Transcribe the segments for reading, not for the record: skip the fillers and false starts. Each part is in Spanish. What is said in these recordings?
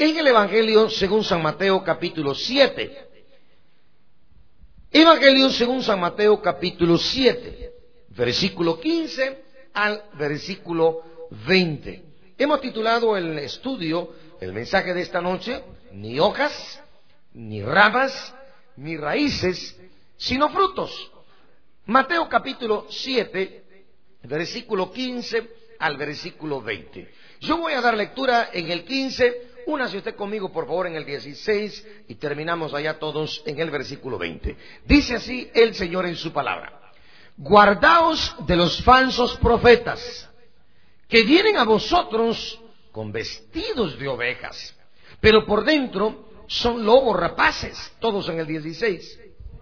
en el Evangelio según San Mateo capítulo 7. Evangelio según San Mateo capítulo 7, versículo 15 al versículo 20. Hemos titulado el estudio, el mensaje de esta noche, ni hojas, ni ramas, ni raíces, sino frutos. Mateo capítulo 7, versículo 15 al versículo 20. Yo voy a dar lectura en el 15, únase usted conmigo por favor en el 16 y terminamos allá todos en el versículo 20. Dice así el Señor en su palabra: guardaos de los falsos profetas, que vienen a vosotros con vestidos de ovejas, pero por dentro son lobos rapaces. Todos en el 16.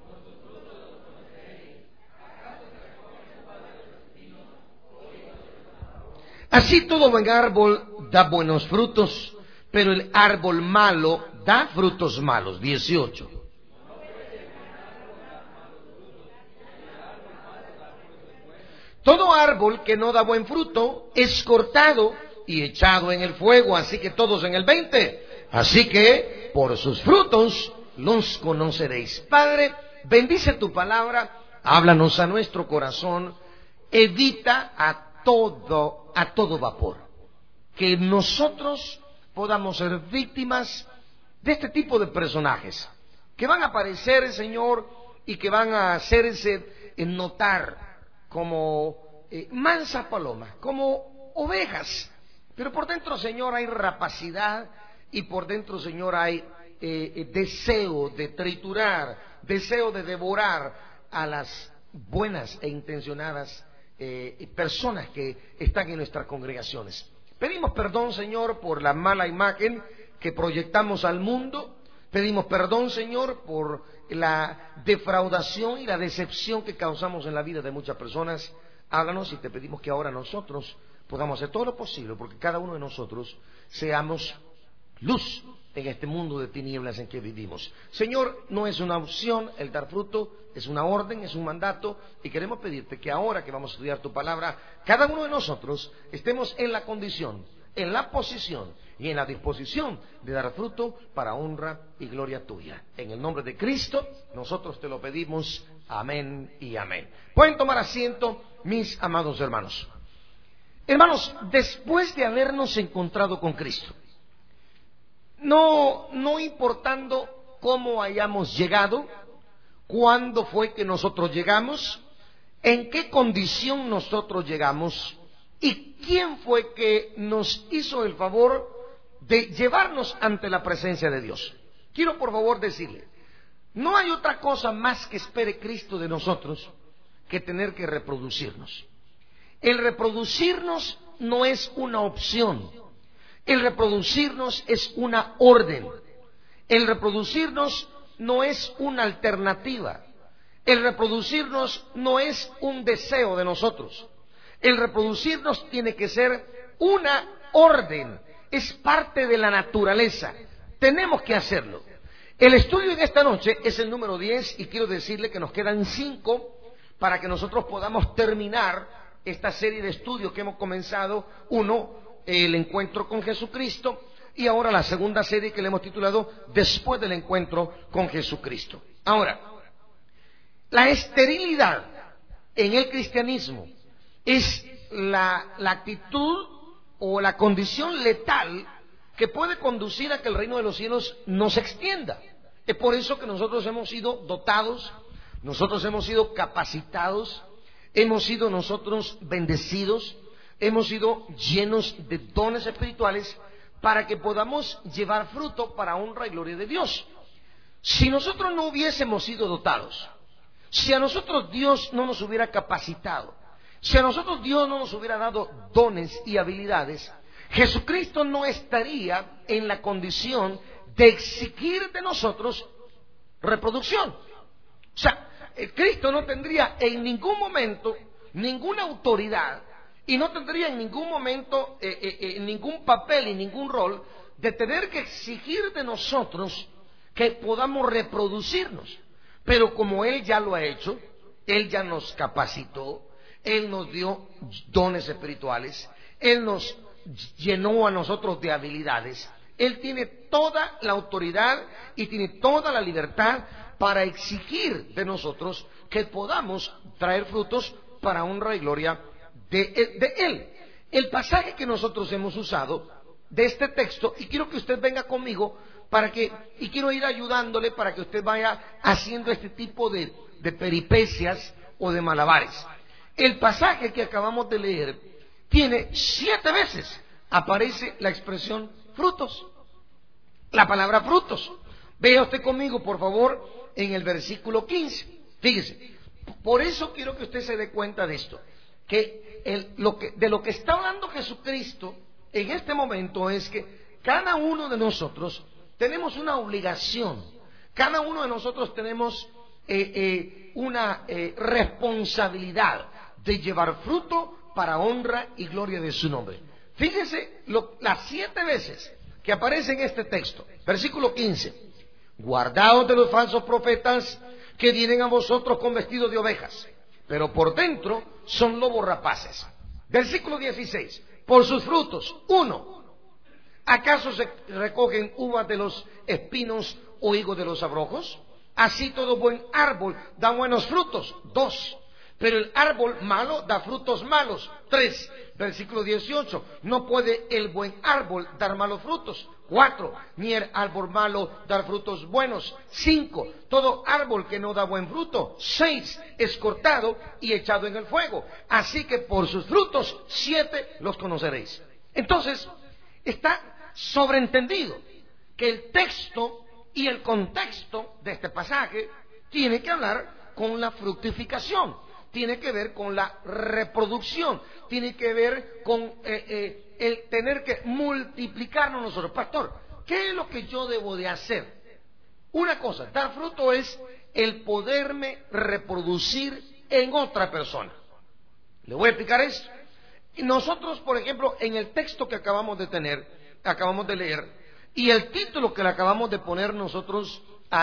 Así todo buen árbol da buenos frutos, pero el árbol malo da frutos malos. 18. Todo árbol que no da buen fruto es cortado y echado en el fuego. Así que todos en el 20. Así que por sus frutos los conoceréis. Padre, bendice tu palabra, háblanos a nuestro corazón, evita a todo vapor que nosotros podamos ser víctimas de este tipo de personajes que van a aparecer, Señor, y que van a hacerse notar como mansas palomas, como ovejas, pero por dentro, Señor, hay rapacidad, y por dentro, Señor, hay deseo de triturar, deseo de devorar a las buenas e intencionadas personas que están en nuestras congregaciones. Pedimos perdón, Señor, por la mala imagen que proyectamos al mundo. Pedimos perdón, Señor, por la defraudación y la decepción que causamos en la vida de muchas personas. Háblanos y te pedimos que ahora nosotros podamos hacer todo lo posible porque cada uno de nosotros seamos luz en este mundo de tinieblas en que vivimos. Señor, no es una opción el dar fruto, es una orden, es un mandato, y queremos pedirte que ahora que vamos a estudiar tu palabra, cada uno de nosotros estemos en la condición, en la posición y en la disposición de dar fruto para honra y gloria tuya. En el nombre de Cristo, nosotros te lo pedimos. Amén y amén. Pueden tomar asiento, mis amados hermanos. Hermanos, después de habernos encontrado con Cristo, no importando cómo hayamos llegado, cuándo fue que nosotros llegamos, en qué condición nosotros llegamos y quién fue que nos hizo el favor de llevarnos ante la presencia de Dios. Quiero por favor decirle, no hay otra cosa más que espere Cristo de nosotros que tener que reproducirnos. El reproducirnos no es una opción. El reproducirnos es una orden. El reproducirnos no es una alternativa. El reproducirnos no es un deseo de nosotros. El reproducirnos tiene que ser una orden. Es parte de la naturaleza. Tenemos que hacerlo. El estudio en esta noche es el número 10 y quiero decirle que nos quedan 5 para que nosotros podamos terminar esta serie de estudios que hemos comenzado. Uno, el encuentro con Jesucristo, y ahora la segunda serie que le hemos titulado Después del encuentro con Jesucristo. Ahora, la esterilidad en el cristianismo es la actitud o la condición letal que puede conducir a que el reino de los cielos no se extienda. Es por eso que nosotros hemos sido dotados, nosotros hemos sido capacitados, hemos sido nosotros bendecidos, hemos sido llenos de dones espirituales para que podamos llevar fruto para honra y gloria de Dios. Si nosotros no hubiésemos sido dotados, si a nosotros Dios no nos hubiera capacitado, si a nosotros Dios no nos hubiera dado dones y habilidades, Jesucristo no estaría en la condición de exigir de nosotros reproducción. O sea, Cristo no tendría en ningún momento ninguna autoridad y no tendría en ningún momento ningún papel y ningún rol de tener que exigir de nosotros que podamos reproducirnos. Pero como Él ya lo ha hecho, Él ya nos capacitó, Él nos dio dones espirituales, Él nos llenó a nosotros de habilidades, Él tiene toda la autoridad y tiene toda la libertad para exigir de nosotros que podamos traer frutos para honra y gloria de Él. El pasaje que nosotros hemos usado de este texto, y quiero que usted venga conmigo y quiero ir ayudándole para que usted vaya haciendo este tipo de peripecias o de malabares. El pasaje que acabamos de leer tiene 7 veces aparece la expresión frutos, la palabra frutos. Vea usted conmigo, por favor, en el versículo 15. Fíjese, por eso quiero que usted se dé cuenta de esto, que de lo que está hablando Jesucristo en este momento es que cada uno de nosotros tenemos una obligación, cada uno de nosotros tenemos una responsabilidad de llevar fruto para honra y gloria de su nombre. Fíjese las 7 veces que aparece en este texto. Versículo 15: guardaos de los falsos profetas que vienen a vosotros con vestidos de ovejas, pero por dentro son lobos rapaces. Versículo 16: por sus frutos. 1. ¿Acaso se recogen uvas de los espinos o higos de los abrojos? Así todo buen árbol da buenos frutos. 2. Pero el árbol malo da frutos malos. 3. Versículo 18: no puede el buen árbol dar malos frutos. 4. Ni el árbol malo dar frutos buenos. 5. Todo árbol que no da buen fruto. 6. Es cortado y echado en el fuego. Así que por sus frutos 7 los conoceréis. Entonces, está sobreentendido que el texto y el contexto de este pasaje tiene que hablar con la fructificación, tiene que ver con la reproducción, tiene que ver con el tener que multiplicarnos nosotros. Pastor, ¿qué es lo que yo debo de hacer? Una cosa, dar fruto es el poderme reproducir en otra persona. Le voy a explicar esto. Nosotros, por ejemplo, en el texto que acabamos de leer, y el título que le acabamos de poner nosotros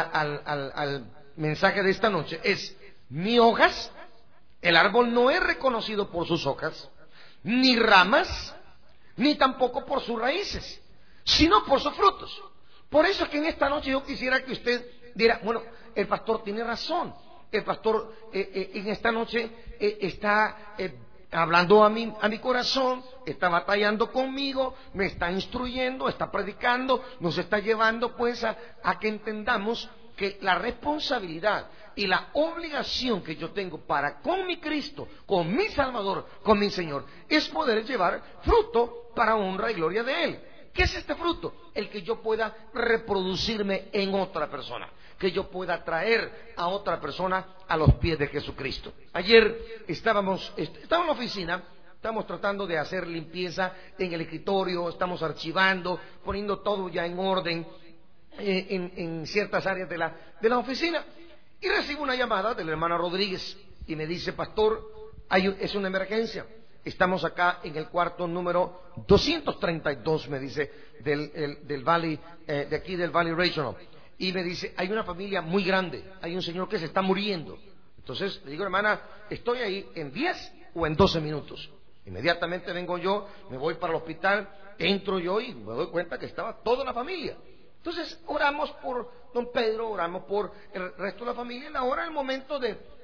al mensaje de esta noche es: ni hojas, el árbol no es reconocido por sus hojas, ni ramas, ni tampoco por sus raíces, sino por sus frutos. Por eso es que en esta noche yo quisiera que usted diera: bueno, el pastor tiene razón, el pastor en esta noche está hablando a mi corazón, está batallando conmigo, me está instruyendo, está predicando, nos está llevando pues a que entendamos que la responsabilidad y la obligación que yo tengo para con mi Cristo, con mi Salvador, con mi Señor, es poder llevar fruto para honra y gloria de Él. ¿Qué es este fruto? El que yo pueda reproducirme en otra persona, que yo pueda traer a otra persona a los pies de Jesucristo. Ayer estábamos en la oficina, estamos tratando de hacer limpieza en el escritorio, estamos archivando, poniendo todo ya en orden en ciertas áreas de la oficina, y recibo una llamada de la hermana Rodríguez y me dice: pastor, es una emergencia. Estamos acá en el cuarto número 232, me dice, del Valley, de aquí del Valley Regional. Y me dice: hay una familia muy grande, hay un señor que se está muriendo. Entonces le digo: hermana, estoy ahí en 10 o en 12 minutos. Inmediatamente vengo yo, me voy para el hospital, entro yo y me doy cuenta que estaba toda la familia. Entonces oramos por don Pedro, oramos por el resto de la familia. Y ahora el momento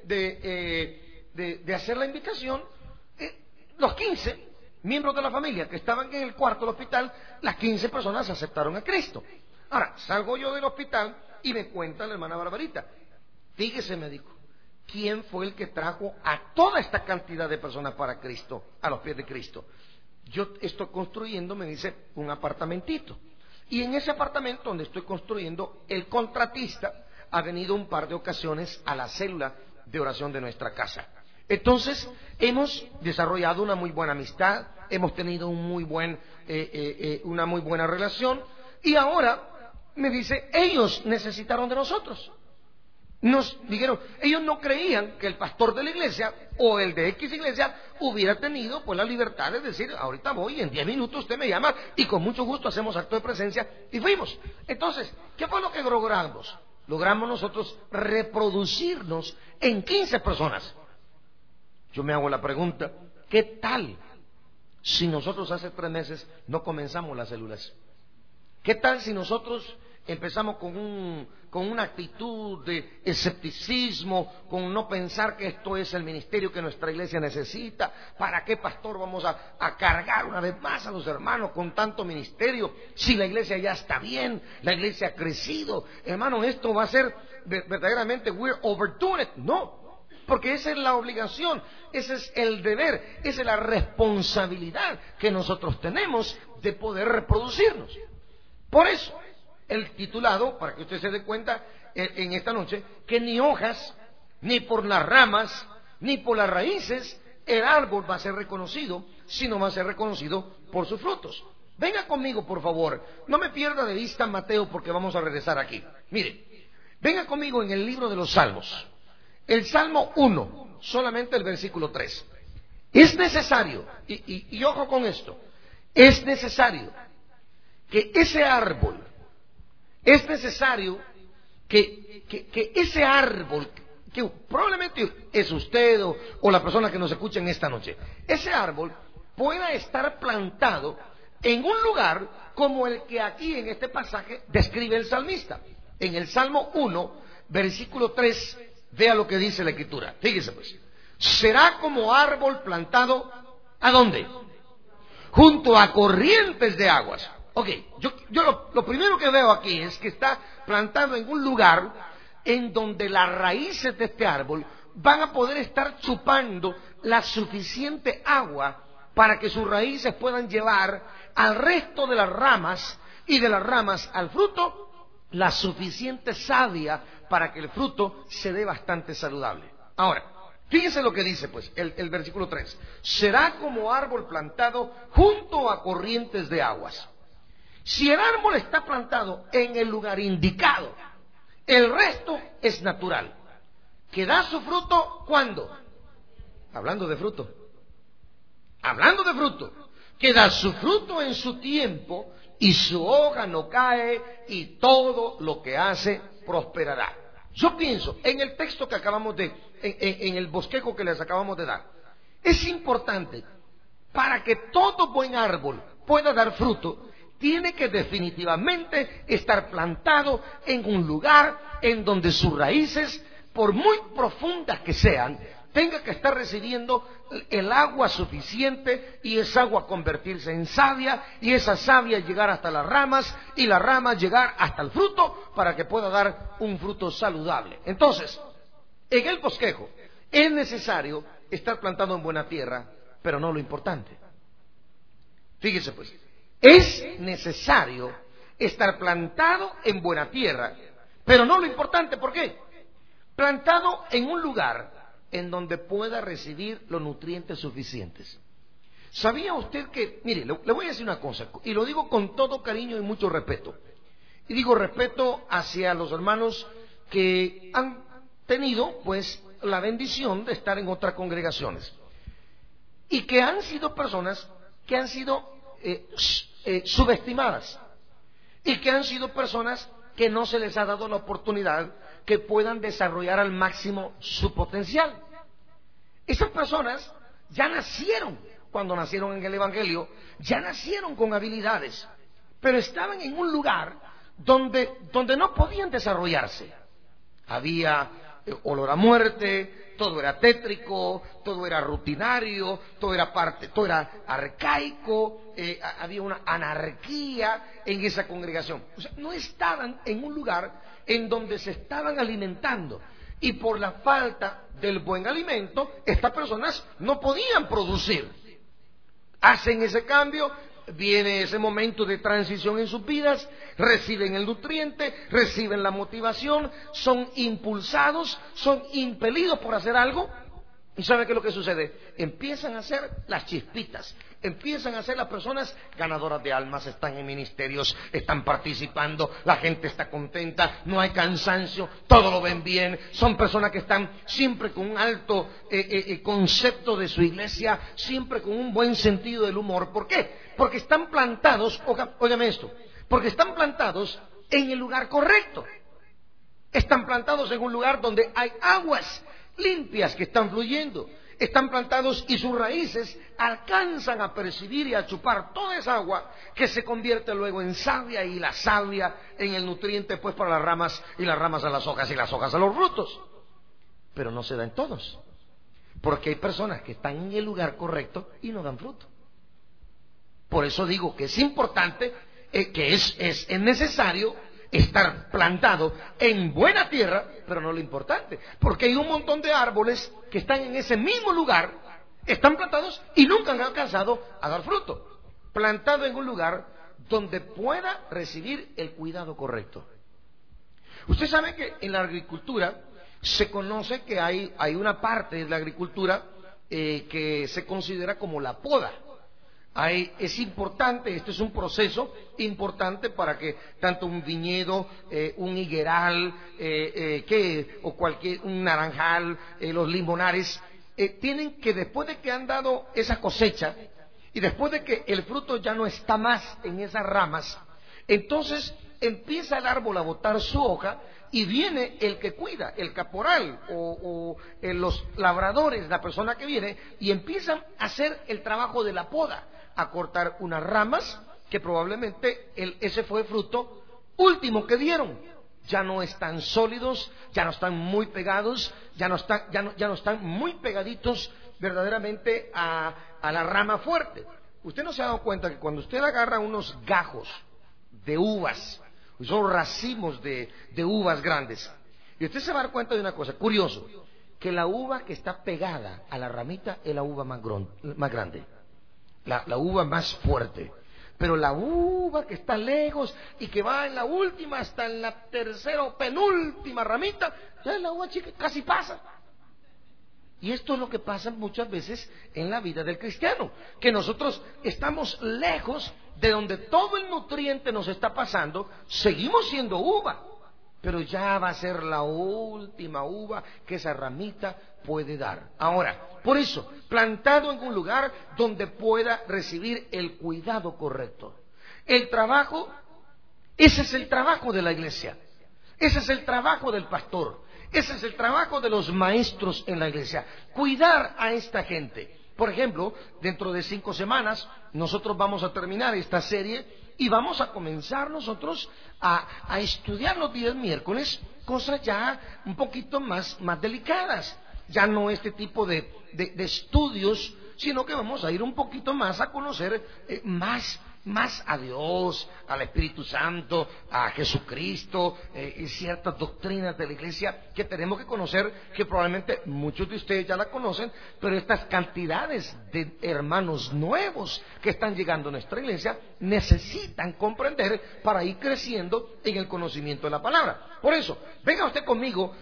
de hacer la invitación, los 15 miembros de la familia que estaban en el cuarto del hospital, las 15 personas aceptaron a Cristo. Ahora, salgo yo del hospital y me cuenta la hermana Barbarita: fíjese, me dijo, ¿quién fue el que trajo a toda esta cantidad de personas para Cristo, a los pies de Cristo? Yo estoy construyendo, me dice, un apartamentito. Y en ese apartamento donde estoy construyendo, el contratista ha venido un par de ocasiones a la célula de oración de nuestra casa. Entonces, hemos desarrollado una muy buena amistad, hemos tenido una muy buena relación, y ahora me dice: ellos necesitaron de nosotros. Nos dijeron, ellos no creían que el pastor de la iglesia o el de X iglesia hubiera tenido pues la libertad de decir: ahorita voy, en 10 minutos usted me llama y con mucho gusto hacemos acto de presencia, y fuimos. Entonces, ¿qué fue lo que logramos? Logramos nosotros reproducirnos en 15 personas. Yo me hago la pregunta: ¿qué tal si nosotros hace 3 meses no comenzamos las células? ¿Qué tal si nosotros empezamos con una actitud de escepticismo, con no pensar que esto es el ministerio que nuestra iglesia necesita? ¿Para qué, pastor, vamos a cargar una vez más a los hermanos con tanto ministerio? Si la iglesia ya está bien, la iglesia ha crecido. Hermano, esto va a ser verdaderamente, we're overdoing it. No, porque esa es la obligación, ese es el deber, esa es la responsabilidad que nosotros tenemos de poder reproducirnos. Por eso, el titulado, para que usted se dé cuenta en esta noche, que ni hojas, ni por las ramas, ni por las raíces, el árbol va a ser reconocido, sino va a ser reconocido por sus frutos. Venga conmigo, por favor, no me pierda de vista Mateo, porque vamos a regresar aquí. Mire, venga conmigo en el libro de los Salmos, el Salmo 1, solamente el versículo 3. Es necesario, y ojo con esto, es necesario que ese árbol, es necesario que ese árbol, que probablemente es usted o la persona que nos escucha en esta noche, ese árbol pueda estar plantado en un lugar como el que aquí en este pasaje describe el salmista. En el Salmo 1, versículo 3, vea lo que dice la Escritura. Fíjese pues, será como árbol plantado, ¿a dónde? Junto a corrientes de aguas. Ok, yo lo primero que veo aquí es que está plantado en un lugar en donde las raíces de este árbol van a poder estar chupando la suficiente agua para que sus raíces puedan llevar al resto de las ramas y de las ramas al fruto la suficiente savia para que el fruto se dé bastante saludable. Ahora, fíjese lo que dice pues el versículo 3. Será como árbol plantado junto a corrientes de aguas. Si el árbol está plantado en el lugar indicado, el resto es natural. ¿Que da su fruto cuándo? Hablando de fruto. Que da su fruto en su tiempo y su hoja no cae y todo lo que hace prosperará. Yo pienso en el texto que acabamos en el bosquejo que les acabamos de dar. Es importante, para que todo buen árbol pueda dar fruto, tiene que definitivamente estar plantado en un lugar en donde sus raíces, por muy profundas que sean, tenga que estar recibiendo el agua suficiente y esa agua convertirse en savia y esa savia llegar hasta las ramas y las ramas llegar hasta el fruto para que pueda dar un fruto saludable. Entonces, en el bosquejo es necesario estar plantado en buena tierra, pero no lo importante. Fíjese pues. Es necesario estar plantado en buena tierra, pero no lo importante. ¿Por qué? Plantado en un lugar en donde pueda recibir los nutrientes suficientes. ¿Sabía usted que, mire, le voy a decir una cosa, y lo digo con todo cariño y mucho respeto, y digo respeto hacia los hermanos que han tenido, pues, la bendición de estar en otras congregaciones, y que han sido personas que han sido subestimadas y que han sido personas que no se les ha dado la oportunidad que puedan desarrollar al máximo su potencial. Esas personas ya nacieron, cuando nacieron en el Evangelio, ya nacieron con habilidades, pero estaban en un lugar donde no podían desarrollarse. Había olor a muerte, todo era tétrico, todo era rutinario, todo era arcaico, había una anarquía en esa congregación. O sea, no estaban en un lugar en donde se estaban alimentando, y por la falta del buen alimento, estas personas no podían producir. Hacen ese cambio, viene ese momento de transición en sus vidas, reciben el nutriente, reciben la motivación, son impulsados, son impelidos por hacer algo. ¿Y sabe qué es lo que sucede? Empiezan a hacer las chispitas, empiezan a ser las personas ganadoras de almas, están en ministerios, están participando, la gente está contenta, no hay cansancio, todo lo ven bien, son personas que están siempre con un alto concepto de su iglesia, siempre con un buen sentido del humor. ¿Por qué? Porque están plantados, óigame esto, porque están plantados en el lugar correcto, están plantados en un lugar donde hay aguas limpias que están fluyendo, están plantados y sus raíces alcanzan a percibir y a chupar toda esa agua que se convierte luego en savia, y la savia en el nutriente pues para las ramas, y las ramas a las hojas, y las hojas a los frutos. Pero no se da en todos, porque hay personas que están en el lugar correcto y no dan fruto. Por eso digo que es importante, que es necesario estar plantado en buena tierra, pero no lo importante, porque hay un montón de árboles que están en ese mismo lugar, están plantados y nunca han alcanzado a dar fruto. Plantado en un lugar donde pueda recibir el cuidado correcto. Usted sabe que en la agricultura se conoce que hay una parte de la agricultura que se considera como la poda. Es importante, este es un proceso importante para que tanto un viñedo, un higueral, un naranjal, los limonares, tienen que, después de que han dado esa cosecha y después de que el fruto ya no está más en esas ramas, entonces empieza el árbol a botar su hoja y viene el que cuida, el caporal o los labradores, la persona que viene, y empiezan a hacer el trabajo de la poda, a cortar unas ramas que probablemente ese fue el fruto último que dieron. Ya no están sólidos, ya no están muy pegados, ya no están muy pegaditos verdaderamente a la rama fuerte. Usted no se ha dado cuenta que cuando usted agarra unos gajos de uvas, son racimos de uvas grandes, y usted se va a dar cuenta de una cosa, curioso, que la uva que está pegada a la ramita es la uva más grande, la uva más fuerte. Pero la uva que está lejos y que va en la última hasta en la tercera o penúltima ramita, ya es la uva chica, casi pasa. Y esto es lo que pasa muchas veces en la vida del cristiano, que nosotros estamos lejos de donde todo el nutriente nos está pasando, seguimos siendo uva, pero ya va a ser la última uva que esa ramita puede dar. Ahora, por eso, plantado en un lugar donde pueda recibir el cuidado correcto. El trabajo, ese es el trabajo de la iglesia, ese es el trabajo del pastor, ese es el trabajo de los maestros en la iglesia, cuidar a esta gente. Por ejemplo, dentro de 5 semanas nosotros vamos a terminar esta serie y vamos a comenzar nosotros a estudiar los días miércoles cosas ya un poquito más delicadas. Ya no este tipo de estudios, sino que vamos a ir un poquito más a conocer más a Dios, al Espíritu Santo, a Jesucristo, y ciertas doctrinas de la iglesia que tenemos que conocer, que probablemente muchos de ustedes ya la conocen, pero estas cantidades de hermanos nuevos que están llegando a nuestra iglesia necesitan comprender para ir creciendo en el conocimiento de la palabra. Por eso, venga usted conmigo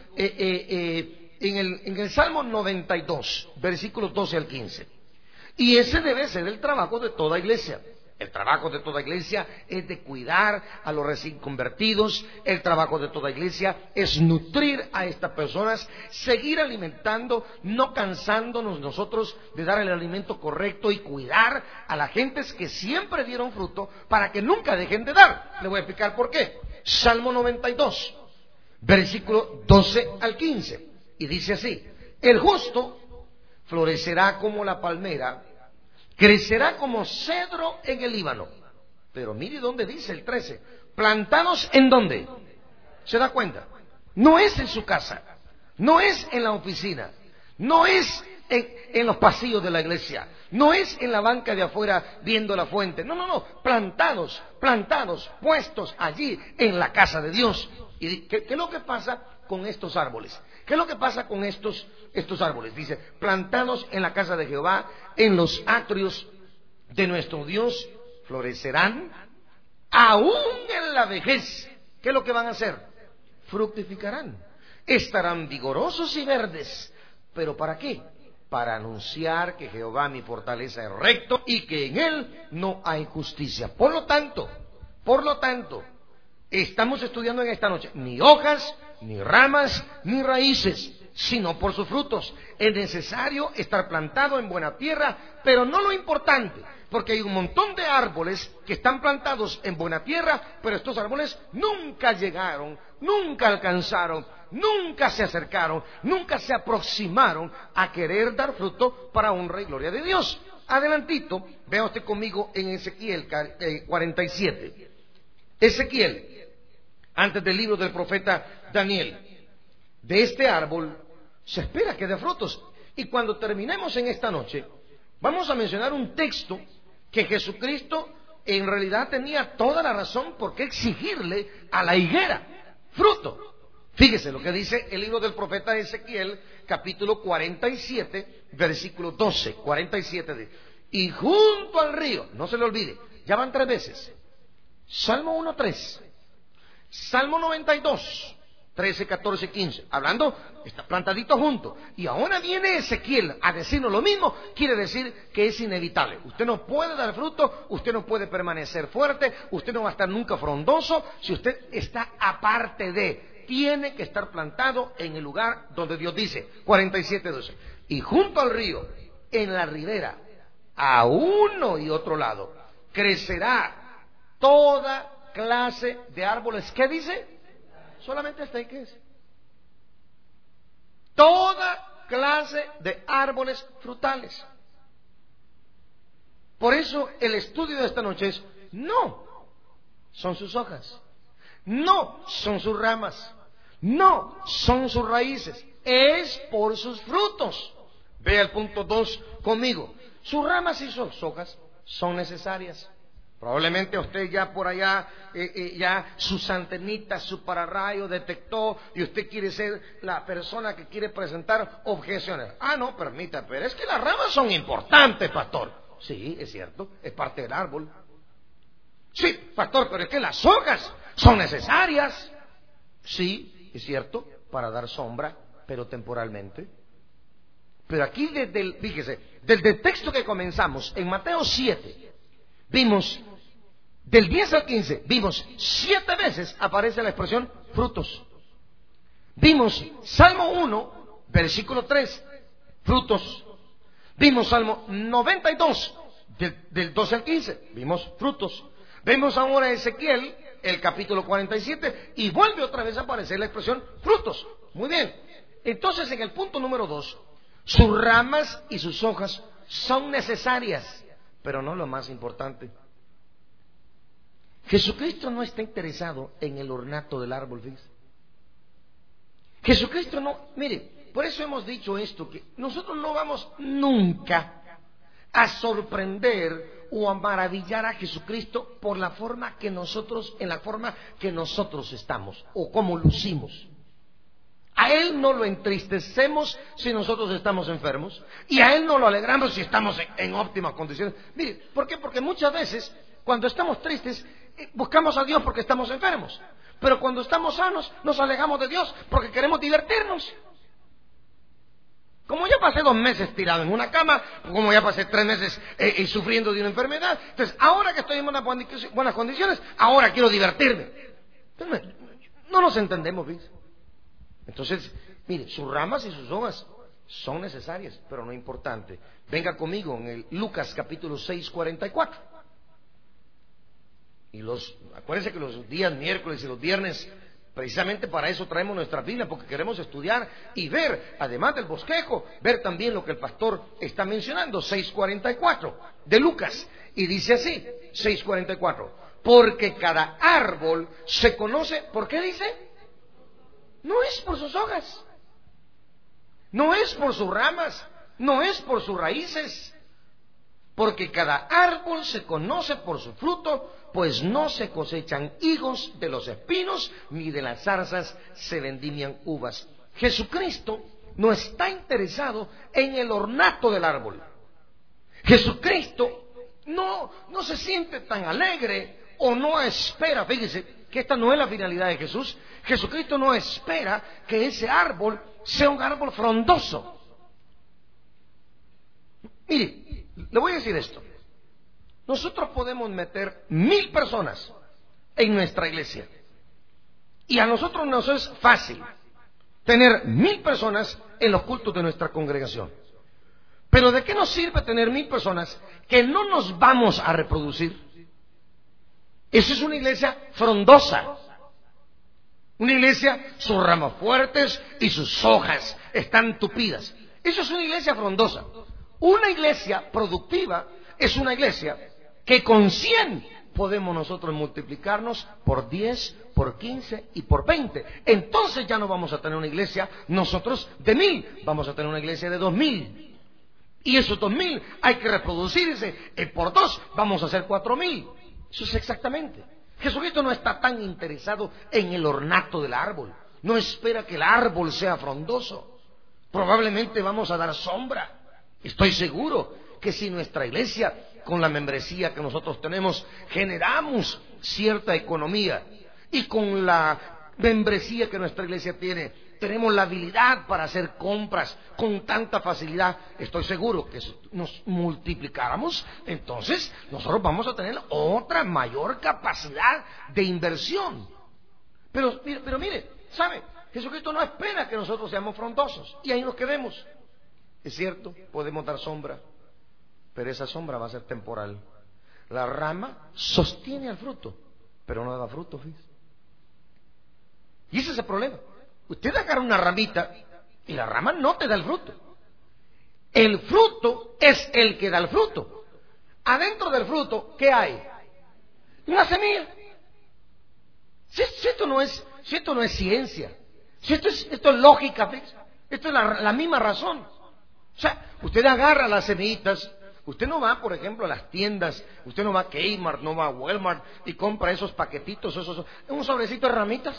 en el Salmo 92, versículos 12 al 15. Y ese debe ser el trabajo de toda iglesia. El trabajo de toda iglesia es de cuidar a los recién convertidos. El trabajo de toda iglesia es nutrir a estas personas, seguir alimentando, no cansándonos nosotros de dar el alimento correcto y cuidar a las gentes que siempre dieron fruto para que nunca dejen de dar. Le voy a explicar por qué. Salmo 92, versículo 12 al 15. Y dice así: el justo florecerá como la palmera, crecerá como cedro en el Líbano. Pero mire dónde dice el 13. ¿Plantados en dónde? ¿Se da cuenta? No es en su casa, no es en la oficina, no es en los pasillos de la iglesia, no es en la banca de afuera viendo la fuente. No. Plantados, puestos allí en la casa de Dios. ¿Y qué es lo que pasa con estos árboles? ¿Qué es lo que pasa con estos árboles? Dice, plantados en la casa de Jehová, en los atrios de nuestro Dios, florecerán, aún en la vejez. ¿Qué es lo que van a hacer? Fructificarán, estarán vigorosos y verdes. ¿Pero para qué? Para anunciar que Jehová mi fortaleza es recto y que en él no hay justicia. Por lo tanto, estamos estudiando en esta noche ni hojas, ni ramas, ni raíces, sino por sus frutos. Es necesario estar plantado en buena tierra, pero no lo importante, porque hay un montón de árboles que están plantados en buena tierra, pero estos árboles nunca llegaron, nunca alcanzaron nunca se acercaron, nunca se aproximaron a querer dar fruto para honra y gloria de Dios. Adelantito, vea usted conmigo en Ezequiel 47. Ezequiel, antes del libro del profeta Daniel. De este árbol se espera que dé frutos. Y cuando terminemos en esta noche, vamos a mencionar un texto que Jesucristo en realidad tenía toda la razón por qué exigirle a la higuera fruto. Fíjese lo que dice el libro del profeta Ezequiel, capítulo 47, versículo 12. 47 dice: y junto al río, no se le olvide, ya van 3 veces. Salmo 1:3, Salmo 92, 13, 14, 15, hablando, está plantadito junto. Y ahora viene Ezequiel a decirnos lo mismo. Quiere decir que es inevitable. Usted no puede dar fruto, usted no puede permanecer fuerte, usted no va a estar nunca frondoso si usted está aparte de. Tiene que estar plantado en el lugar donde Dios dice. 47:12. Y junto al río, en la ribera, a uno y otro lado, crecerá toda clase de árboles. ¿Qué dice? Solamente hasta ahí, ¿qué es? Toda clase de árboles frutales. Por eso el estudio de esta noche es: no son sus hojas, no son sus ramas, no son sus raíces, es por sus frutos. Vea el punto 2 conmigo. Sus ramas y sus hojas son necesarias. Probablemente usted ya por allá, ya sus antenitas, su pararrayo detectó, y usted quiere ser la persona que quiere presentar objeciones. Ah, no, permita, pero es que las ramas son importantes, pastor. Sí, es cierto, es parte del árbol. Sí, pastor, pero es que las hojas son necesarias. Sí, es cierto, para dar sombra, pero temporalmente. Pero aquí, fíjese, desde el texto que comenzamos, en Mateo 7, vimos, del 10 al 15, vimos 7 veces aparece la expresión frutos. Vimos Salmo 1, versículo 3, frutos. Vimos Salmo 92, del 12 al 15, vimos frutos. Vemos ahora Ezequiel, el capítulo 47, y vuelve otra vez a aparecer la expresión frutos. Muy bien. Entonces, en el punto número 2, sus ramas y sus hojas son necesarias, pero no lo más importante. Jesucristo no está interesado en el ornato del árbol, ¿ves? Jesucristo no, mire, por eso hemos dicho esto, que nosotros no vamos nunca a sorprender o a maravillar a Jesucristo por la forma que nosotros, en la forma que nosotros estamos o como lucimos. A Él no lo entristecemos si nosotros estamos enfermos, y a Él no lo alegramos si estamos en óptimas condiciones. Mire, ¿por qué? Porque muchas veces cuando estamos tristes buscamos a Dios porque estamos enfermos, pero cuando estamos sanos nos alejamos de Dios porque queremos divertirnos. Como ya pasé 2 meses tirado en una cama, como ya pasé 3 meses sufriendo de una enfermedad, entonces ahora que estoy en unas buenas condiciones, ahora quiero divertirme. Entonces, no nos entendemos, ¿ves? Entonces, mire, sus ramas y sus hojas son necesarias, pero no importante. Venga conmigo en el Lucas capítulo 6, 44. Y acuérdense que los días miércoles y los viernes, precisamente para eso traemos nuestra Biblia, porque queremos estudiar y ver, además del bosquejo, ver también lo que el pastor está mencionando. 6:44 de Lucas, y dice así, 6:44: porque cada árbol se conoce, ¿por qué dice? No es por sus hojas, no es por sus ramas, no es por sus raíces, porque cada árbol se conoce por su fruto, pues no se cosechan higos de los espinos, ni de las zarzas se vendimian uvas. Jesucristo no está interesado en el ornato del árbol. Jesucristo no se siente tan alegre o no espera, fíjese que esta no es la finalidad de Jesús. Jesucristo no espera que ese árbol sea un árbol frondoso. Mire, le voy a decir esto. Nosotros podemos meter 1000 personas en nuestra iglesia, y a nosotros nos es fácil tener 1000 personas en los cultos de nuestra congregación. Pero ¿de qué nos sirve tener 1000 personas que no nos vamos a reproducir? Eso es una iglesia frondosa. Una iglesia, sus ramas fuertes y sus hojas están tupidas. Eso es una iglesia frondosa. Una iglesia productiva es una iglesia que con 100 podemos nosotros multiplicarnos por 10, por 15 y por 20. Entonces ya no vamos a tener una iglesia nosotros de 1000, vamos a tener una iglesia de 2000. Y esos 2000 hay que reproducirse, por 2 vamos a hacer 4000. Eso es exactamente. Jesucristo no está tan interesado en el ornato del árbol. No espera que el árbol sea frondoso. Probablemente vamos a dar sombra. Estoy seguro que si nuestra iglesia, con la membresía que nosotros tenemos, generamos cierta economía, y con la membresía que nuestra iglesia tiene, tenemos la habilidad para hacer compras con tanta facilidad, estoy seguro que si nos multiplicáramos, entonces nosotros vamos a tener otra mayor capacidad de inversión. Pero mire, ¿sabe? Jesucristo no espera que nosotros seamos frondosos y ahí nos quedemos. Es cierto, podemos dar sombra, pero esa sombra va a ser temporal. La rama sostiene al fruto, pero no da fruto, fíjese. Y ese es el problema. Usted agarra una ramita y la rama no te da el fruto. El fruto es el que da el fruto. Adentro del fruto, ¿qué hay? Una semilla. Si esto no es ciencia, si esto es lógica, ¿ves? Esto es la misma razón. O sea, usted agarra las semillitas. Usted no va, por ejemplo, a las tiendas, usted no va a Kmart, no va a Walmart y compra esos paquetitos, un sobrecito de ramitas.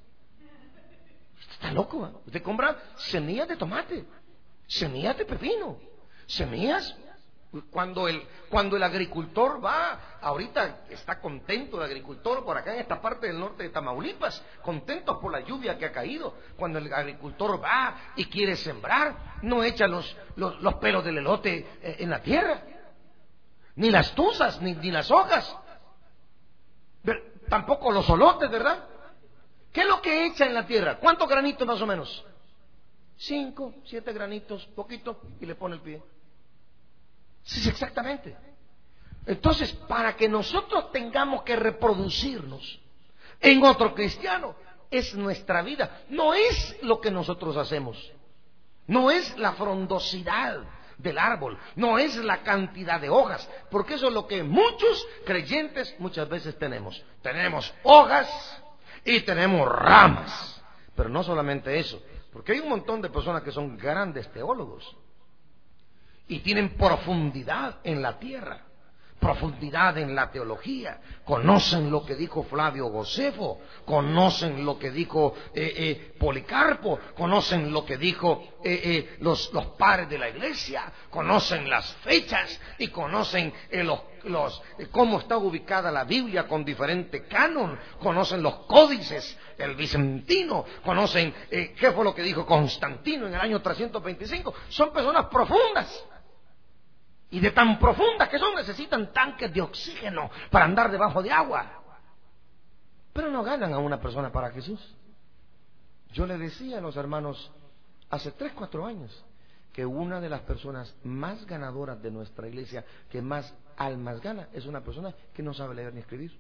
Está loco, ¿eh? Usted compra semillas de tomate, semillas de pepino, semillas. Cuando el agricultor va, ahorita está contento el agricultor por acá en esta parte del norte de Tamaulipas, contentos por la lluvia que ha caído. Cuando el agricultor va y quiere sembrar, no echa los pelos del elote en la tierra, ni las tuzas, ni las hojas, tampoco los olotes, ¿verdad? ¿Qué es lo que echa en la tierra? ¿Cuántos granitos más o menos? 5, 7 granitos, poquito, y le pone el pie. Sí, exactamente. Entonces, para que nosotros tengamos que reproducirnos en otro cristiano, es nuestra vida, no es lo que nosotros hacemos, no es la frondosidad del árbol, no es la cantidad de hojas, porque eso es lo que muchos creyentes muchas veces tenemos. Tenemos hojas y tenemos ramas, pero no solamente eso, porque hay un montón de personas que son grandes teólogos y tienen profundidad en la tierra, profundidad en la teología, conocen lo que dijo Flavio Josefo, conocen lo que dijo Policarpo, conocen lo que dijo los padres de la iglesia, conocen las fechas y conocen cómo está ubicada la Biblia con diferente canon, conocen los códices, el bizantino, conocen qué fue lo que dijo Constantino en el año 325. Son personas profundas. Y de tan profundas que son, necesitan tanques de oxígeno para andar debajo de agua. Pero no ganan a una persona para Jesús. Yo le decía a los hermanos hace 3, 4 años que una de las personas más ganadoras de nuestra iglesia, que más almas gana, es una persona que no sabe leer ni escribir.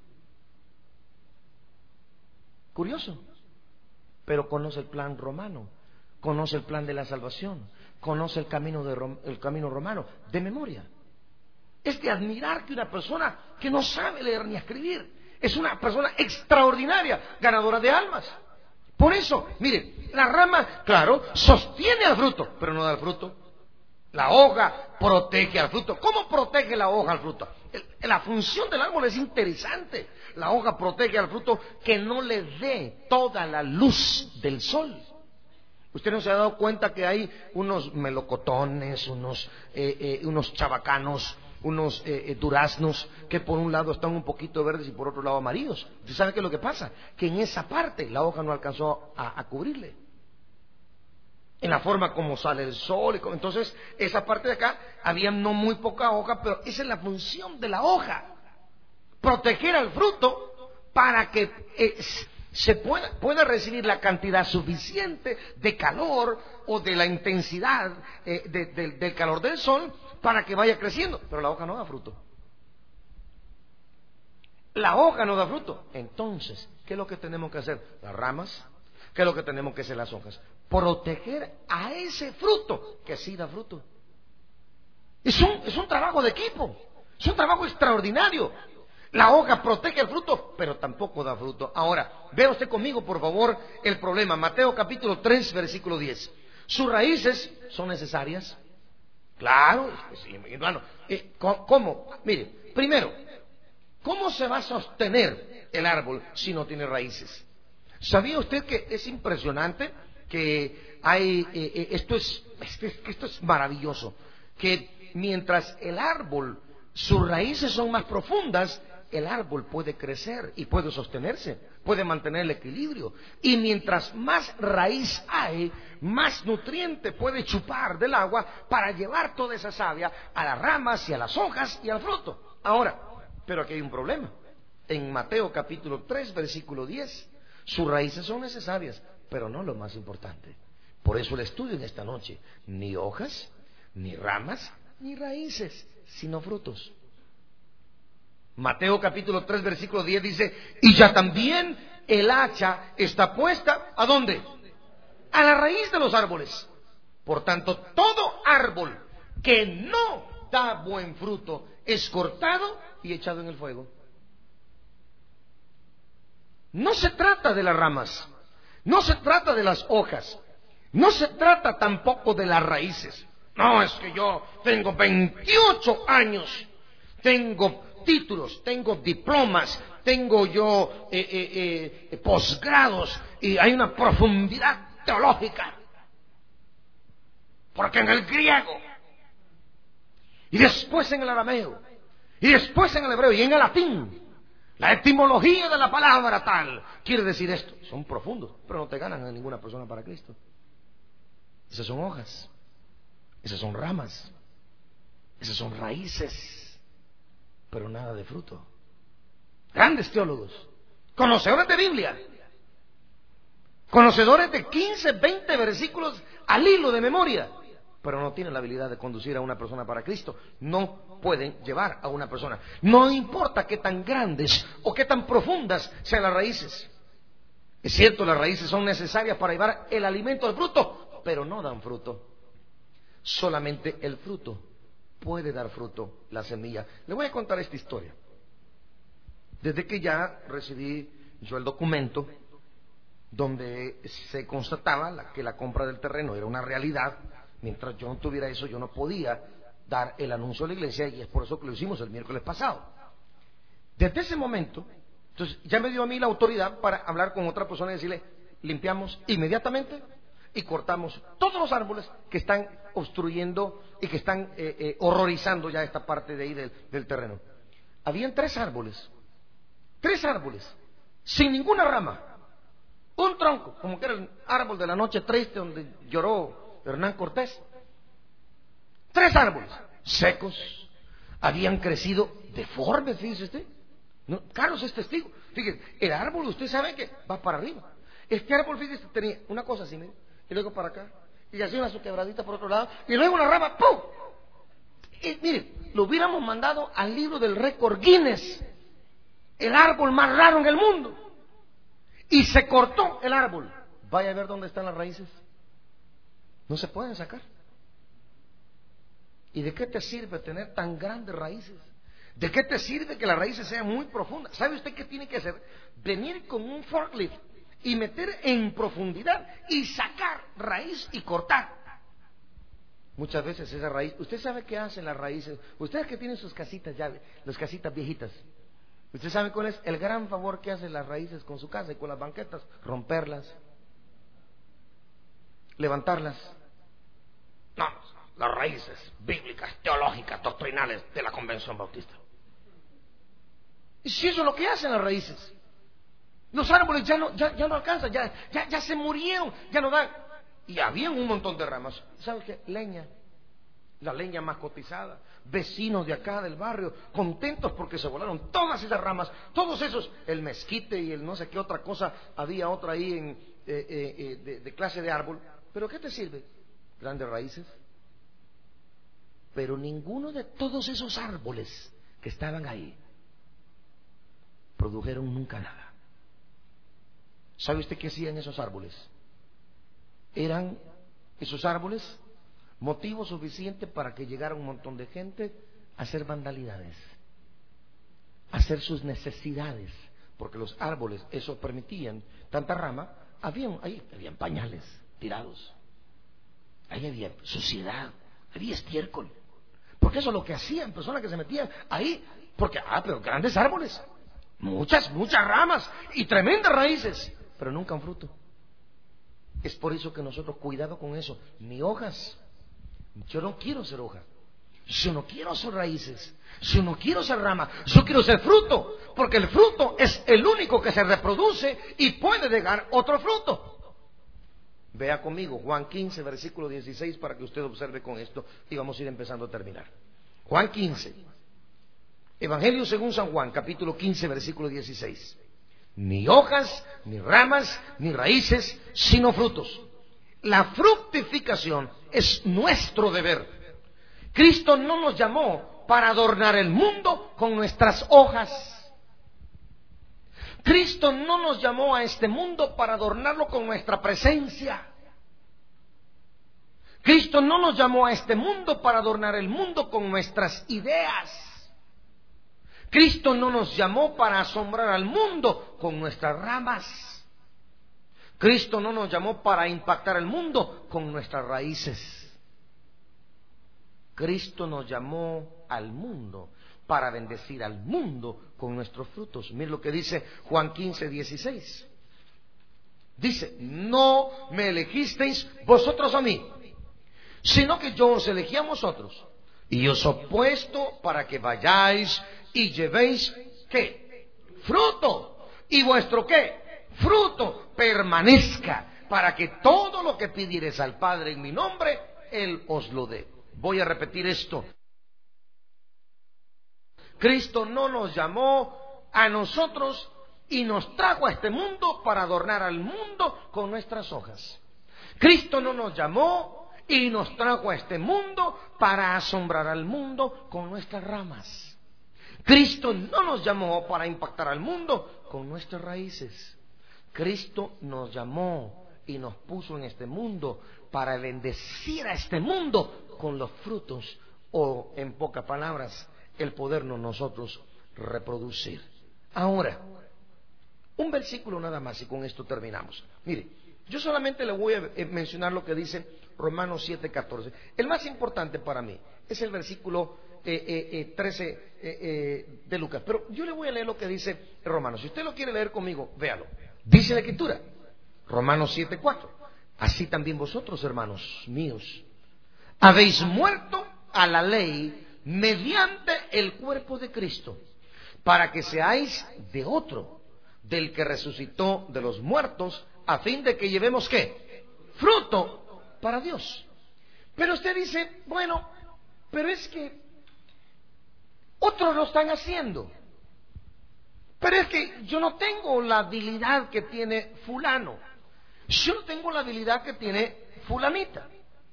Curioso, pero conoce el plan romano, conoce el plan de la salvación, conoce el camino romano de memoria. Es de admirar que una persona que no sabe leer ni escribir es una persona extraordinaria, ganadora de almas. Por eso, mire, la rama, claro, sostiene al fruto, pero no da el fruto. La hoja protege al fruto. ¿Cómo protege la hoja al fruto? La función del árbol es interesante. La hoja protege al fruto que no le dé toda la luz del sol. ¿Usted no se ha dado cuenta que hay unos melocotones, unos chabacanos, unos duraznos que por un lado están un poquito verdes y por otro lado amarillos? ¿Usted sabe qué es lo que pasa? Que en esa parte la hoja no alcanzó a cubrirle. En la forma como sale el sol, entonces esa parte de acá había no muy poca hoja, pero esa es la función de la hoja: proteger al fruto para que se pueda recibir la cantidad suficiente de calor o de la intensidad del calor del sol para que vaya creciendo. Pero la hoja no da fruto. La hoja no da fruto. Entonces, ¿qué ¿qué es lo que tenemos que hacer? Las ramas. ¿Qué es lo que tenemos que hacer? Las hojas. Proteger a ese fruto que sí da fruto. Es un trabajo de equipo. Es un trabajo extraordinario. La hoja protege el fruto, pero tampoco da fruto. Ahora, vea usted conmigo, por favor, el problema. Mateo capítulo 3, versículo 10. ¿Sus raíces son necesarias? Claro, sí, hermano. ¿Cómo? Mire, primero, ¿cómo se va a sostener el árbol si no tiene raíces? ¿Sabía usted que es impresionante que hay, esto es maravilloso, que mientras el árbol, sus raíces son más profundas, el árbol puede crecer y puede sostenerse, puede mantener el equilibrio. Y mientras más raíz hay, más nutriente puede chupar del agua para llevar toda esa savia a las ramas y a las hojas y al fruto. Ahora, pero aquí hay un problema. En Mateo capítulo 3, versículo 10, sus raíces son necesarias, pero no lo más importante. Por eso el estudio en esta noche, ni hojas, ni ramas, ni raíces, sino frutos. Mateo capítulo 3, versículo 10 dice, y ya también el hacha está puesta, ¿a dónde? A la raíz de los árboles. Por tanto, todo árbol que no da buen fruto es cortado y echado en el fuego. No se trata de las ramas, no se trata de las hojas, no se trata tampoco de las raíces. No, es que yo tengo 28 años, tengo títulos, tengo diplomas, tengo yo posgrados y hay una profundidad teológica. Porque en el griego, y después en el arameo, y después en el hebreo y en el latín, la etimología de la palabra tal quiere decir esto. Son profundos, pero no te ganan a ninguna persona para Cristo. Esas son hojas, esas son ramas, esas son raíces, pero nada de fruto. Grandes teólogos, conocedores de Biblia, conocedores de 15, 20 versículos al hilo de memoria, pero no tienen la habilidad de conducir a una persona para Cristo. No pueden llevar a una persona. No importa qué tan grandes o qué tan profundas sean las raíces. Es cierto, las raíces son necesarias para llevar el alimento al fruto, pero no dan fruto. Solamente el fruto puede dar fruto, la semilla. Le voy a contar esta historia. Desde que ya recibí yo el documento donde se constataba que la compra del terreno era una realidad, mientras yo no tuviera eso, yo no podía dar el anuncio a la iglesia, y es por eso que lo hicimos el miércoles pasado. Desde ese momento, entonces ya me dio a mí la autoridad para hablar con otra persona y decirle, limpiamos inmediatamente y cortamos todos los árboles que están obstruyendo y que están horrorizando ya esta parte de ahí del terreno. Habían tres árboles, sin ninguna rama, un tronco, como que era el árbol de la noche triste donde lloró Hernán Cortés. Tres árboles secos, habían crecido deformes, fíjese usted. No, Carlos es testigo. Fíjese, el árbol usted sabe que va para arriba. Este árbol, fíjese, tenía una cosa así, ¿no? Y luego para acá, y así una su quebradita por otro lado, y luego una rama, ¡pum! Y mire, lo hubiéramos mandado al libro del récord Guinness, el árbol más raro en el mundo. Y se cortó el árbol. Vaya a ver dónde están las raíces. No se pueden sacar. ¿Y de qué te sirve tener tan grandes raíces? ¿De qué te sirve que las raíces sean muy profundas? ¿Sabe usted qué tiene que hacer? Venir con un forklift y meter en profundidad y sacar raíz y cortar. Muchas veces esa raíz, ¿usted sabe qué hacen las raíces? Ustedes que tienen sus casitas ya, las casitas viejitas, ¿usted sabe cuál es el gran favor que hacen las raíces con su casa y con las banquetas? Romperlas, levantarlas. No, las raíces bíblicas, teológicas, doctrinales de la Convención Bautista. Y si eso es lo que hacen las raíces, los árboles ya no alcanzan, ya se murieron, ya no dan. Y habían un montón de ramas. ¿Sabes qué? Leña, la leña más cotizada. Vecinos de acá del barrio contentos porque se volaron todas esas ramas, todos esos, el mezquite y el no sé qué otra cosa, había otra ahí de clase de árbol. ¿Pero qué te sirve? Grandes raíces. Pero ninguno de todos esos árboles que estaban ahí produjeron nunca nada. ¿Sabe usted qué hacían esos árboles? Eran esos árboles motivo suficiente para que llegara un montón de gente a hacer vandalidades, a hacer sus necesidades, porque los árboles eso permitían tanta rama. Habían pañales tirados, ahí había suciedad, había estiércol, porque eso es lo que hacían personas que se metían ahí, porque pero grandes árboles, muchas ramas y tremendas raíces, pero nunca un fruto. Es por eso que nosotros, cuidado con eso, ni hojas. Yo no quiero ser hoja, yo no quiero ser raíces, yo no quiero ser rama, yo quiero ser fruto, porque el fruto es el único que se reproduce y puede llegar otro fruto. Vea conmigo Juan 15, versículo 16, para que usted observe con esto, y vamos a ir empezando a terminar. Juan 15, Evangelio según San Juan, capítulo 15, versículo 16. Ni hojas, ni ramas, ni raíces, sino frutos. La fructificación es nuestro deber. Cristo no nos llamó para adornar el mundo con nuestras hojas. Cristo no nos llamó a este mundo para adornarlo con nuestra presencia. Cristo no nos llamó a este mundo para adornar el mundo con nuestras ideas. Cristo no nos llamó para asombrar al mundo con nuestras ramas. Cristo no nos llamó para impactar el mundo con nuestras raíces. Cristo nos llamó al mundo para bendecir al mundo con nuestros frutos. Mire lo que dice Juan 15, 16. Dice: no me elegisteis vosotros a mí, sino que yo os elegí a vosotros, y os he puesto para que vayáis y llevéis ¿qué? Fruto. ¿Y vuestro qué? Fruto permanezca, para que todo lo que pidiereis al Padre en mi nombre, Él os lo dé. Voy a repetir esto. Cristo no nos llamó a nosotros y nos trajo a este mundo para adornar al mundo con nuestras hojas. Cristo no nos llamó y nos trajo a este mundo para asombrar al mundo con nuestras ramas. Cristo no nos llamó para impactar al mundo con nuestras raíces. Cristo nos llamó y nos puso en este mundo para bendecir a este mundo con los frutos, o en pocas palabras, el podernos nosotros reproducir. Ahora, un versículo nada más y con esto terminamos. Mire, yo solamente le voy a mencionar lo que dice Romanos 7:14. El más importante para mí es el versículo 13 de Lucas, pero yo le voy a leer lo que dice Romanos. Si usted lo quiere leer conmigo, véalo. Dice la Escritura, Romanos 7:4: así también vosotros, hermanos míos, habéis muerto a la ley mediante el cuerpo de Cristo, para que seáis de otro, del que resucitó de los muertos, a fin de que llevemos ¿qué? Fruto para Dios. Pero usted dice, bueno, pero es que otros lo están haciendo. Pero es que yo no tengo la habilidad que tiene fulano. Yo no tengo la habilidad que tiene fulanita.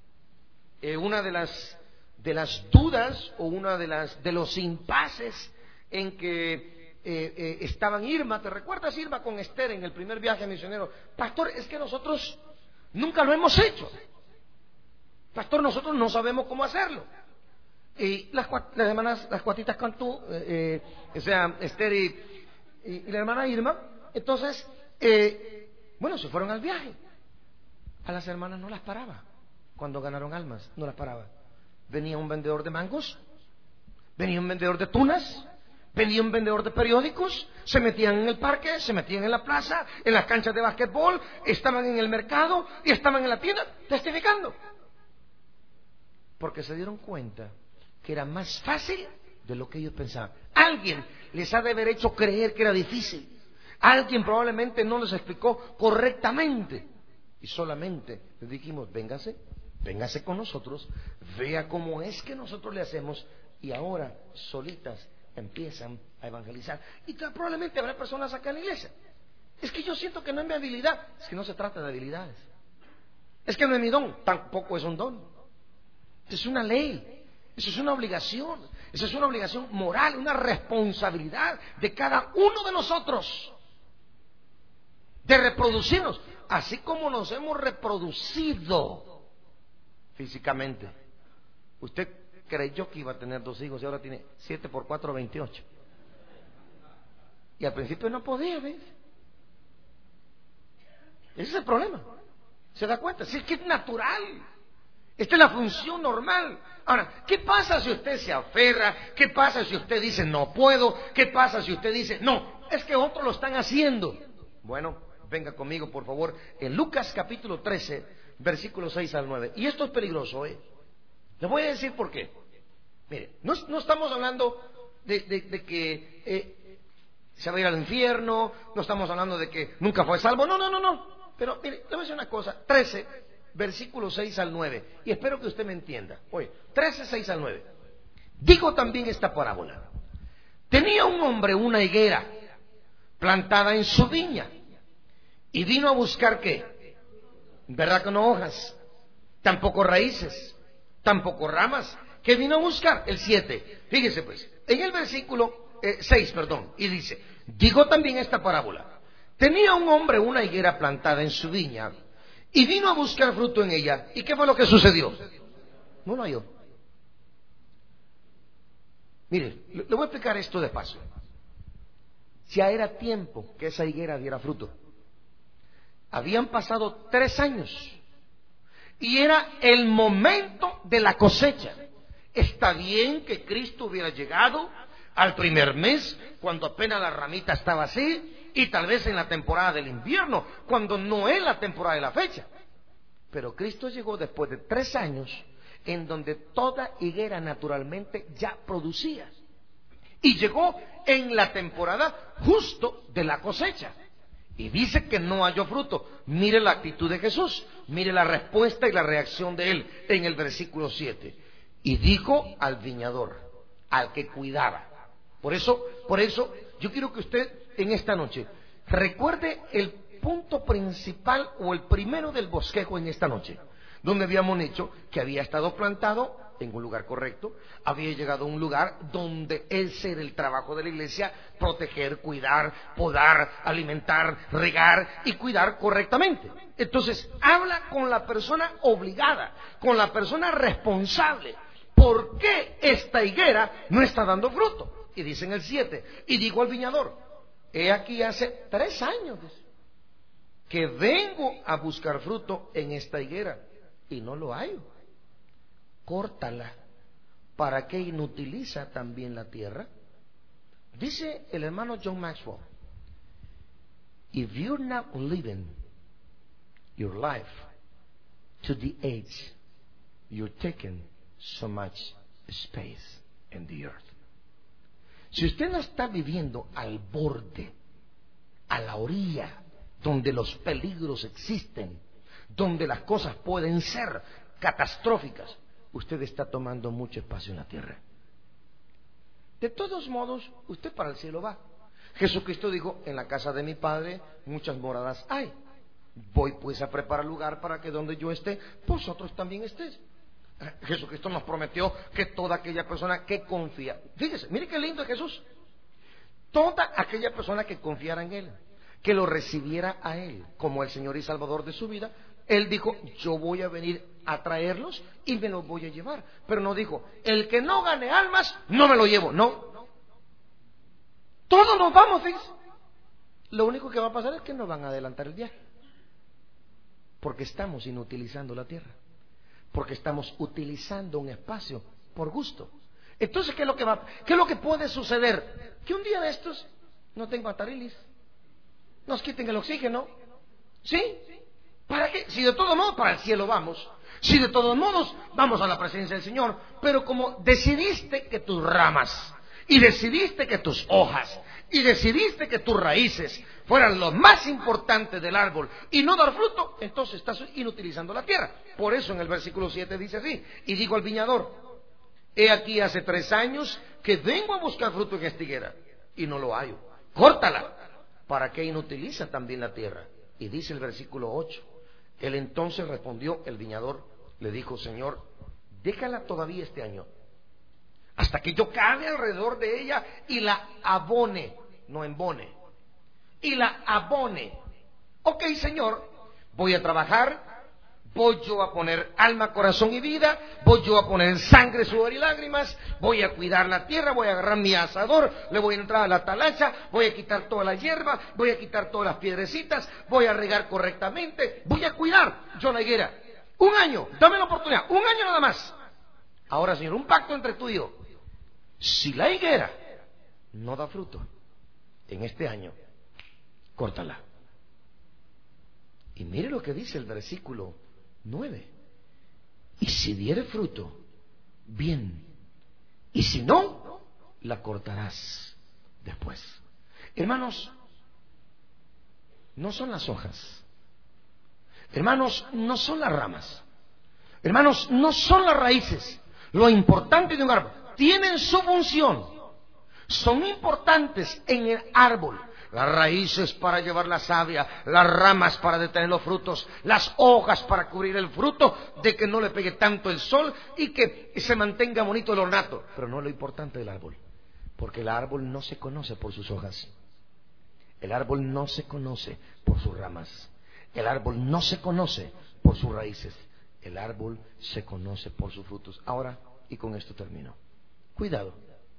Una de las dudas, o una de los impases en que estaban Irma, ¿te recuerdas Irma con Esther en el primer viaje misionero? Pastor, es que nosotros nunca lo hemos hecho. Pastor, nosotros no sabemos cómo hacerlo. Y las hermanas, las cuatitas Cantú, o sea, Esther y la hermana Irma, entonces, bueno, se fueron al viaje. A las hermanas no las paraba. Cuando ganaron almas, no las paraba. Venía un vendedor de mangos, venía un vendedor de tunas, venía un vendedor de periódicos, se metían en el parque, se metían en la plaza, en las canchas de básquetbol, estaban en el mercado y estaban en la tienda testificando. Porque se dieron cuenta que era más fácil de lo que ellos pensaban. Alguien les ha de haber hecho creer que era difícil. Alguien probablemente no les explicó correctamente. Y solamente les dijimos, véngase con nosotros, vea cómo es que nosotros le hacemos, y ahora solitas empiezan a evangelizar. Y probablemente habrá personas acá en la iglesia. Es que yo siento que no es mi habilidad. Es que no se trata de habilidades. Es que no es mi don, tampoco es un don. Es una ley, eso es una obligación, eso es una obligación moral, una responsabilidad de cada uno de nosotros. de reproducirnos, así como nos hemos reproducido físicamente. Usted creyó que iba a tener 2 hijos y ahora tiene 7 por 4, 28. Y al principio no podía, ¿ves? Ese es el problema. ¿Se da cuenta? Si es que es natural. Esta es la función normal. Ahora, ¿qué pasa si usted se aferra? ¿Qué pasa si usted dice no puedo? ¿Qué pasa si usted dice no, es que otros lo están haciendo? Bueno, venga conmigo por favor en Lucas capítulo 13, versículos 6 al 9. Y esto es peligroso, ¿eh? Le voy a decir por qué. Mire, no estamos hablando de que se va a ir al infierno, no estamos hablando de que nunca fue salvo, no. Pero mire, le voy a decir una cosa, 13, versículos 6 al 9, y espero que usted me entienda. Oye, 13, 6 al 9. Digo también esta parábola. Tenía un hombre una higuera plantada en su viña, y vino a buscar ¿qué? ¿Verdad que no hojas? Tampoco raíces, tampoco ramas. ¿Qué vino a buscar? El 7. Fíjese pues, en el versículo 6, y dice, digo también esta parábola. Tenía un hombre una higuera plantada en su viña y vino a buscar fruto en ella. ¿Y qué fue lo que sucedió? No lo halló. Mire, le voy a explicar esto de paso. Ya era tiempo que esa higuera diera fruto. Habían pasado 3 años y era el momento de la cosecha. Está bien que Cristo hubiera llegado al primer mes, cuando apenas la ramita estaba así, y tal vez en la temporada del invierno, cuando no es la temporada de la fecha. Pero Cristo llegó después de 3 años, en donde toda higuera naturalmente ya producía. Y llegó en la temporada justo de la cosecha. Y dice que no halló fruto. Mire la actitud de Jesús, mire la respuesta y la reacción de él en el versículo 7. Y dijo al viñador, al que cuidaba. Por eso yo quiero que usted en esta noche recuerde el punto principal o el primero del bosquejo en esta noche, donde habíamos dicho que había estado plantado en un lugar correcto, había llegado a un lugar donde ese era el trabajo de la iglesia: proteger, cuidar, podar, alimentar, regar y cuidar correctamente. Entonces habla con la persona obligada, con la persona responsable. ¿Por qué esta higuera no está dando fruto? Y dice en el 7, y digo al viñador, he aquí hace 3 años que vengo a buscar fruto en esta higuera y no lo hallo. Córtala. ¿Para qué inutiliza también la tierra? Dice el hermano John Maxwell, if you're not living your life to the age, you're taking so much space in the earth. Si usted no está viviendo al borde, a la orilla, donde los peligros existen, donde las cosas pueden ser catastróficas, usted está tomando mucho espacio en la tierra. De todos modos, usted para el cielo va. Jesucristo dijo, en la casa de mi Padre muchas moradas hay. Voy pues a preparar lugar para que donde yo esté, vosotros también estéis. Jesucristo nos prometió que toda aquella persona que confía, fíjese, mire qué lindo es Jesús, toda aquella persona que confiara en Él, que lo recibiera a Él como el Señor y Salvador de su vida, Él dijo, yo voy a venir a traerlos y me los voy a llevar. Pero no dijo, el que no gane almas, no me lo llevo. No, todos nos vamos, fíjese. Lo único que va a pasar es que nos van a adelantar el viaje, porque estamos inutilizando la tierra, porque estamos utilizando un espacio por gusto. Entonces, ¿qué es lo que puede suceder? Que un día de estos no tengo atarilis, nos quiten el oxígeno. ¿Sí? ¿Para qué? Si de todos modos para el cielo vamos, si de todos modos vamos a la presencia del Señor, pero como decidiste que tus ramas, y decidiste que tus hojas, y decidiste que tus raíces fueran lo más importante del árbol y no dar fruto, entonces estás inutilizando la tierra. Por eso en el versículo 7 dice así, y digo al viñador, he aquí hace 3 años que vengo a buscar fruto en esta higuera y no lo hallo. Córtala. ¿Para qué inutiliza también la tierra? Y dice el versículo 8, él entonces respondió, el viñador le dijo, Señor, déjala todavía este año, hasta que yo cabe alrededor de ella y la abone, no embone, y la abone. Ok, Señor, voy a trabajar, voy yo a poner alma, corazón y vida, voy yo a poner sangre, sudor y lágrimas, voy a cuidar la tierra, voy a agarrar mi asador, le voy a entrar a la talacha, voy a quitar toda la hierba, voy a quitar todas las piedrecitas, voy a regar correctamente, voy a cuidar yo la higuera. 1 año, dame la oportunidad, 1 año nada más. Ahora, Señor, un pacto entre tú y yo. Si la higuera no da fruto en este año, córtala. Y mire lo que dice el versículo 9. Y si diere fruto, bien. Y si no, la cortarás después. Hermanos, no son las hojas. Hermanos, no son las ramas. Hermanos, no son las raíces. Lo importante de un árbol. Tienen su función. Son importantes en el árbol. Las raíces para llevar la savia, las ramas para detener los frutos, las hojas para cubrir el fruto, de que no le pegue tanto el sol y que se mantenga bonito el ornato. Pero no es lo importante del árbol, porque el árbol no se conoce por sus hojas. El árbol no se conoce por sus ramas. El árbol no se conoce por sus raíces. El árbol se conoce por sus frutos. Ahora, y con esto termino. Cuidado,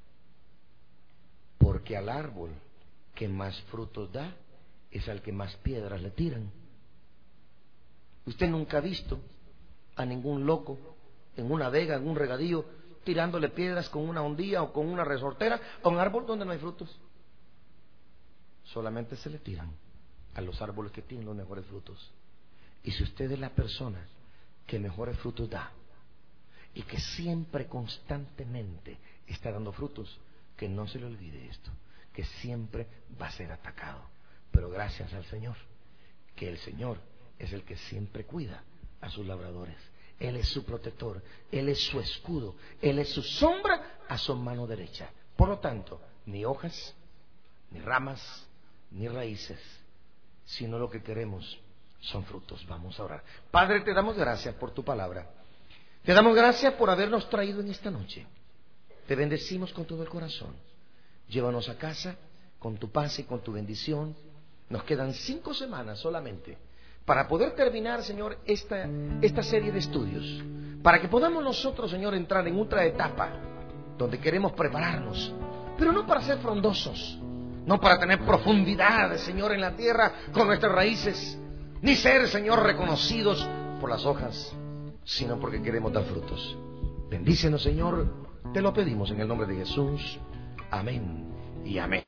porque al árbol que más frutos da es al que más piedras le tiran. Usted nunca ha visto a ningún loco en una vega, en un regadío, tirándole piedras con una hondilla o con una resortera a un árbol donde no hay frutos. Solamente se le tiran a los árboles que tienen los mejores frutos. Y si usted es la persona que mejores frutos da y que siempre constantemente está dando frutos, que no se le olvide esto, que siempre va a ser atacado. Pero gracias al Señor, que el Señor es el que siempre cuida a sus labradores. Él es su protector, Él es su escudo, Él es su sombra a su mano derecha. Por lo tanto, ni hojas, ni ramas, ni raíces, sino lo que queremos son frutos. Vamos a orar. Padre, te damos gracias por tu palabra. Te damos gracias por habernos traído en esta noche. Te bendecimos con todo el corazón. Llévanos a casa con tu paz y con tu bendición. Nos quedan 5 semanas solamente para poder terminar, Señor, esta serie de estudios, para que podamos nosotros, Señor, entrar en otra etapa donde queremos prepararnos, pero no para ser frondosos, no para tener profundidad, Señor, en la tierra con nuestras raíces, ni ser, Señor, reconocidos por las hojas, sino porque queremos dar frutos. Bendícenos, Señor, te lo pedimos en el nombre de Jesús. Amén y amén.